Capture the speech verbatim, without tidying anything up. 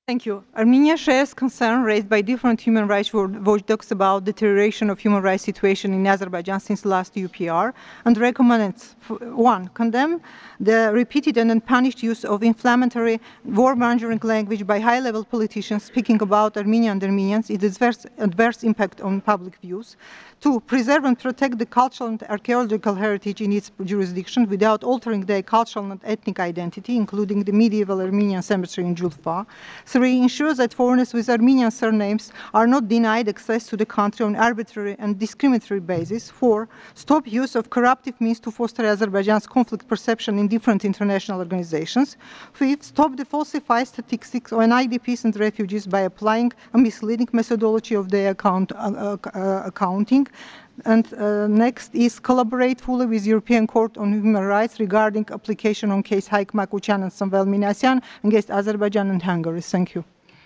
Thank you. Armenia shares concern raised by different human rights watchdogs about deterioration of human rights situation in Azerbaijan since last U P R and recommends, one, condemn the repeated and unpunished use of inflammatory war-mongering language by high-level politicians speaking about Armenia and Armenians, its adverse, adverse impact on public views. Two, preserve and protect the cultural and archaeological heritage in its jurisdiction without altering their cultural and ethnic identity, including the medieval Armenian cemetery in Julfa. Three, ensures that foreigners with Armenian surnames are not denied access to the country on arbitrary and discriminatory basis. Four, stop use of corruptive means to foster Azerbaijan's conflict perception in different international organizations. Fifth, stop the falsified statistics on I D Ps and refugees by applying a misleading methodology of their account, uh, uh, accounting. And uh, next is collaborate fully with European Court on Human Rights regarding application on case Haik Makuchan and Samvel Minasyan against Azerbaijan and Hungary. Thank you.